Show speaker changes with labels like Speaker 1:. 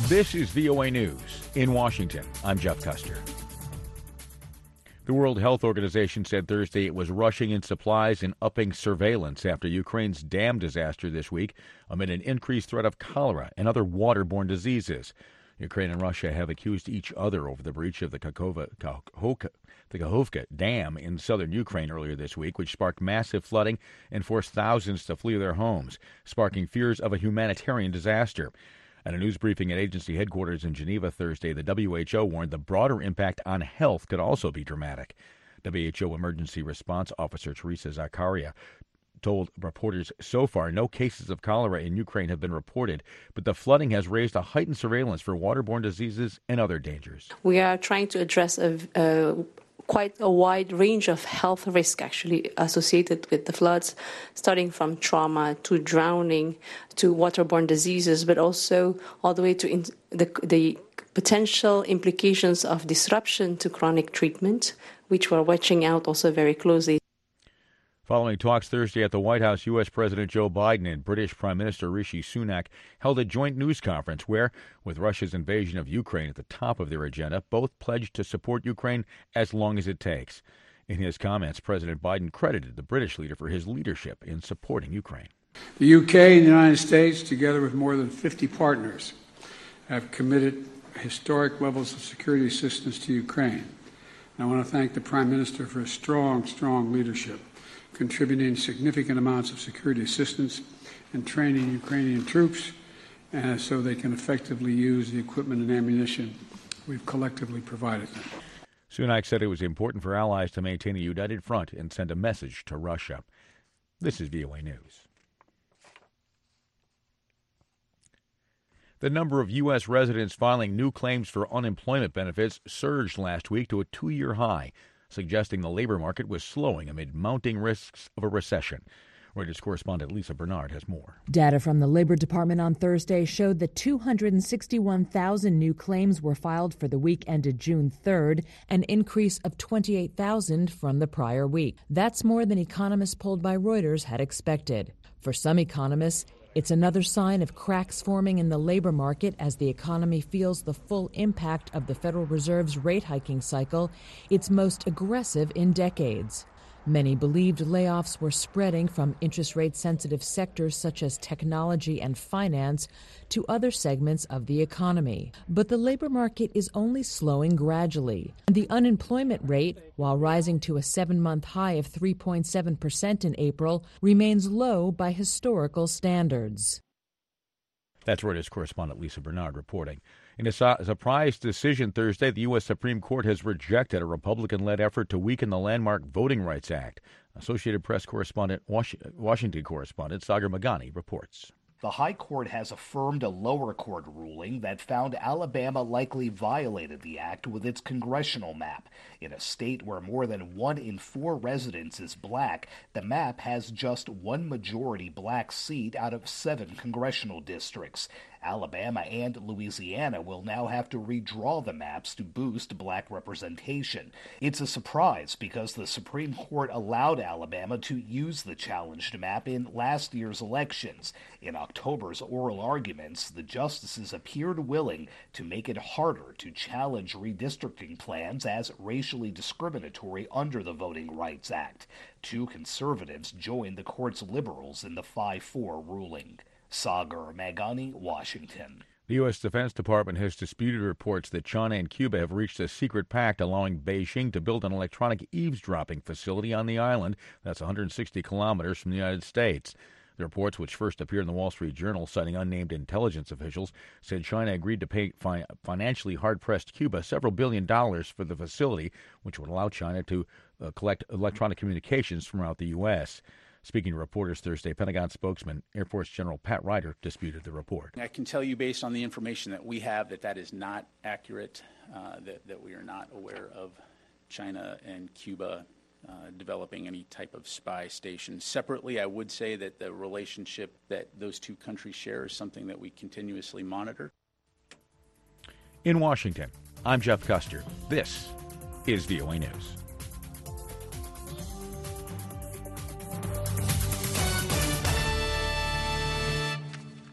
Speaker 1: This is VOA News. In Washington, I'm Jeff Custer. The World Health Organization said Thursday it was rushing in supplies and upping surveillance after Ukraine's dam disaster this week amid an increased threat of cholera and other waterborne diseases. Ukraine and Russia have accused each other over the breach of the Kakhovka Dam in southern Ukraine earlier this week, which sparked massive flooding and forced thousands to flee their homes, sparking fears of a humanitarian disaster. At a news briefing at agency headquarters in Geneva Thursday, the WHO warned the broader impact on health could also be dramatic. WHO Emergency Response Officer Teresa Zakaria told reporters so far no cases of cholera in Ukraine have been reported, but the flooding has raised a heightened surveillance for waterborne diseases and other dangers.
Speaker 2: We are trying to address quite a wide range of health risk actually associated with the floods, starting from trauma to drowning to waterborne diseases, but also all the way to the potential implications of disruption to chronic treatment, which we're watching out also very closely.
Speaker 1: Following talks Thursday at the White House, U.S. President Joe Biden and British Prime Minister Rishi Sunak held a joint news conference where, with Russia's invasion of Ukraine at the top of their agenda, both pledged to support Ukraine as long as it takes. In his comments, President Biden credited the British leader for his leadership in supporting Ukraine.
Speaker 3: The UK and the United States, together with more than 50 partners, have committed historic levels of security assistance to Ukraine. I want to thank the Prime Minister for his strong leadership, contributing significant amounts of security assistance and training Ukrainian troops so they can effectively use the equipment and ammunition we've collectively provided them.
Speaker 1: Sunak said it was important for allies to maintain a united front and send a message to Russia. This is VOA News. The number of U.S. residents filing new claims for unemployment benefits surged last week to a two-year high, suggesting the labor market was slowing amid mounting risks of a recession. Reuters correspondent Lisa Bernard has more.
Speaker 4: Data from the Labor Department on Thursday showed that 261,000 new claims were filed for the week ended June 3rd, an increase of 28,000 from the prior week. That's more than economists polled by Reuters had expected. For some economists, it's another sign of cracks forming in the labor market as the economy feels the full impact of the Federal Reserve's rate hiking cycle, its most aggressive in decades. Many believed layoffs were spreading from interest rate-sensitive sectors such as technology and finance to other segments of the economy. But the labor market is only slowing gradually. The unemployment rate, while rising to a 7-month high of 3.7% in April, remains low by historical standards.
Speaker 1: That's Reuters correspondent Lisa Bernard reporting. In a surprise decision Thursday, the U.S. Supreme Court has rejected a Republican-led effort to weaken the landmark Voting Rights Act. Associated Press correspondent, Washington correspondent Sagar Meghani reports.
Speaker 5: The High Court has affirmed a lower court ruling that found Alabama likely violated the act with its congressional map. In a state where more than 1 in 4 residents is black, the map has just one majority black seat out of 7 congressional districts. Alabama and Louisiana will now have to redraw the maps to boost black representation. It's a surprise because the Supreme Court allowed Alabama to use the challenged map in last year's elections. In October's oral arguments, the justices appeared willing to make it harder to challenge redistricting plans as racially discriminatory under the Voting Rights Act. 2 conservatives joined the court's liberals in the 5-4 ruling. Sagar Meghani, Washington.
Speaker 1: The U.S. Defense Department has disputed reports that China and Cuba have reached a secret pact allowing Beijing to build an electronic eavesdropping facility on the island that's 160 kilometers from the United States. The reports, which first appeared in the Wall Street Journal citing unnamed intelligence officials, said China agreed to pay financially hard-pressed Cuba several $1 billion for the facility, which would allow China to collect electronic communications throughout the U.S. Speaking to reporters Thursday, Pentagon spokesman Air Force General Pat Ryder disputed the report.
Speaker 6: I can tell you based on the information that we have that is not accurate, that we are not aware of China and Cuba developing any type of spy station. Separately, I would say that the relationship that those 2 countries share is something that we continuously monitor.
Speaker 1: In Washington, I'm Jeff Custer. This is VOA News.